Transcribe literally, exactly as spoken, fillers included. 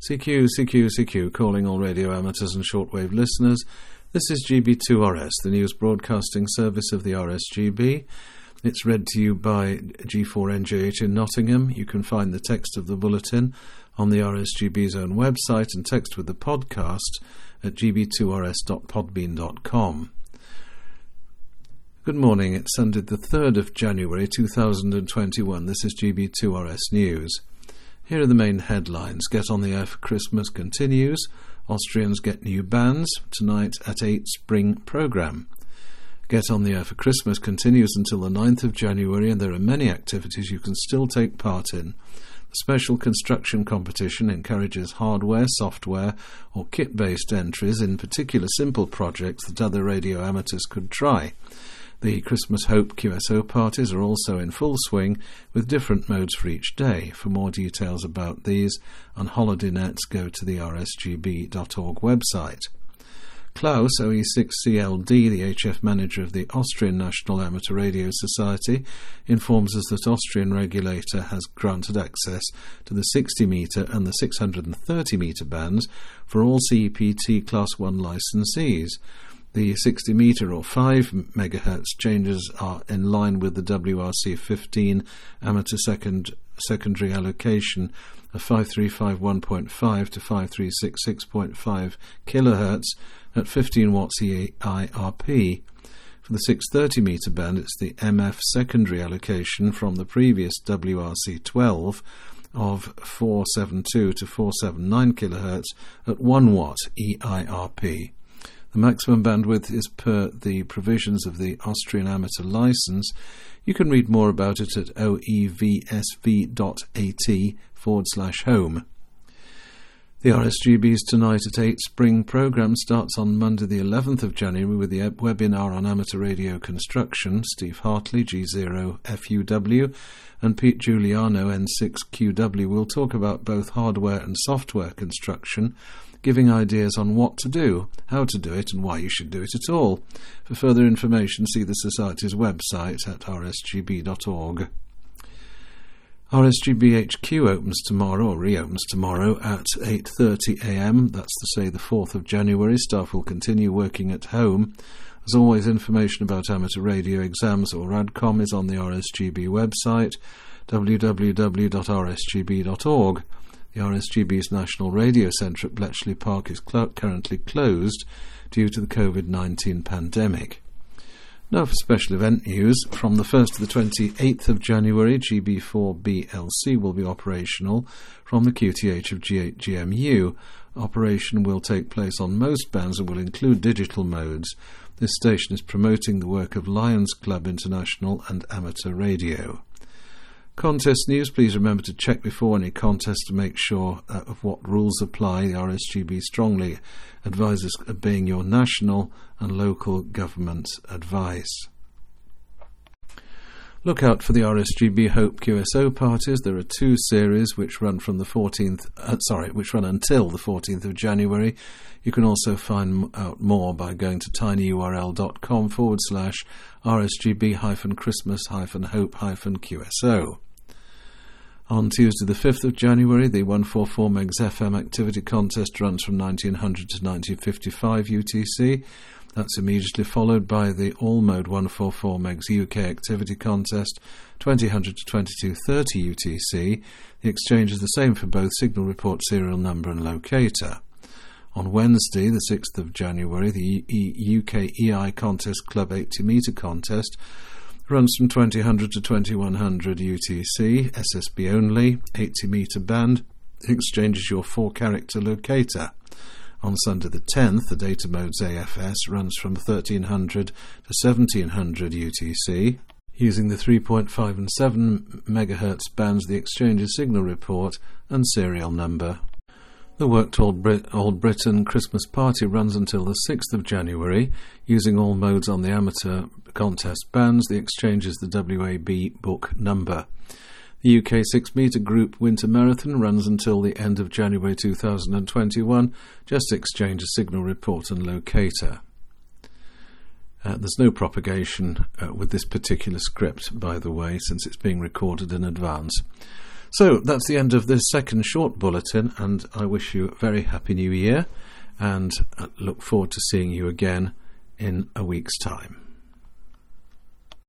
C Q, C Q, C Q, calling all radio amateurs and shortwave listeners. This is G B two R S, the news broadcasting service of the R S G B. It's read to you by G four N J H in Nottingham. You can find the text of the bulletin on the R S G B's own website and text with the podcast at g b two r s dot podbean dot com. Good morning, it's Sunday the third of January two thousand twenty-one. This is G B two R S News. Here are the main headlines. Get on the Air for Christmas continues. Austrians get new bands. Tonight at eight Spring Programme. Get on the Air for Christmas continues until the ninth of January, and there are many activities you can still take part in. The special construction competition encourages hardware, software or kit-based entries in particular simple projects that other radio amateurs could try. The Christmas Hope Q S O parties are also in full swing with different modes for each day. For more details about these and holiday nets, go to the r s g b dot org website. Klaus, O E six C L D, the H F manager of the Austrian National Amateur Radio Society, informs us that Austrian regulator has granted access to the sixty metre and the six hundred thirty metre bands for all C E P T Class one licensees. The sixty metre or five megahertz changes are in line with the W R C fifteen amateur second, secondary allocation of five three five one point five to five three six six point five kilohertz at fifteen watts E I R P. For the six hundred thirty metre band, it's the M F secondary allocation from the previous W R C twelve of four seventy-two to four seventy-nine kilohertz at one watt E I R P. The maximum bandwidth is per the provisions of the Austrian amateur license. You can read more about it at oevsv dot a t forward slash home. The R S G B's Tonight at eight Spring Programme starts on Monday the eleventh of January with the webinar on amateur radio construction. Steve Hartley, G zero F U W, and Pete Giuliano, N six Q W, will talk about both hardware and software construction, giving ideas on what to do, how to do it, and why you should do it at all. For further information, see the Society's website at r s g b dot org. R S G B H Q opens tomorrow, or reopens tomorrow, at eight thirty a m. That's to say the fourth of January. Staff will continue working at home. As always, information about amateur radio exams or RADCOM is on the R S G B website, w w w dot r s g b dot org. The R S G B's National Radio Centre at Bletchley Park is cl- currently closed due to the covid nineteen pandemic. Now for special event news. From the first to the twenty-eighth of January, G B four B L C will be operational from the Q T H of G eight G M U. Operation will take place on most bands and will include digital modes. This station is promoting the work of Lions Club International and Amateur Radio. Contest news. Please remember to check before any contest to make sure uh, of what rules apply. The R S G B strongly advises obeying your national and local government advice. Look out for the R S G B Hope Q S O parties. There are two series which run from the fourteenth. Uh, sorry, which run until the fourteenth of January. You can also find out more by going to tinyurl.com forward slash rsgb hyphen Christmas hyphen Hope hyphen QSO. On Tuesday the fifth of January, the one forty-four megahertz F M activity contest runs from nineteen hundred to nineteen fifty-five U T C. That's immediately followed by the all-mode one forty-four megahertz U K activity contest, twenty hundred to twenty-two thirty U T C. The exchange is the same for both signal report serial number and locator. On Wednesday, the sixth of January, the U K E I Contest Club eighty metre contest runs from twenty hundred to twenty-one hundred U T C, S S B only, eighty metre band, exchanges your four-character locator. On Sunday the tenth, the data mode's A F S runs from thirteen hundred to seventeen hundred U T C. Using the three point five and seven megahertz bands, the exchanges signal report and serial number. The Worked Old, Brit- Old Britain Christmas Party runs until the sixth of January. Using all modes on the amateur contest bands, the exchange is the W A B book number. The U K six metre Group Winter Marathon runs until the end of January two thousand twenty-one. Just exchange a signal report and locator. Uh, there's no propagation uh, with this particular script, by the way, since it's being recorded in advance. So that's the end of this second short bulletin, and I wish you a very happy new year, and look forward to seeing you again in a week's time.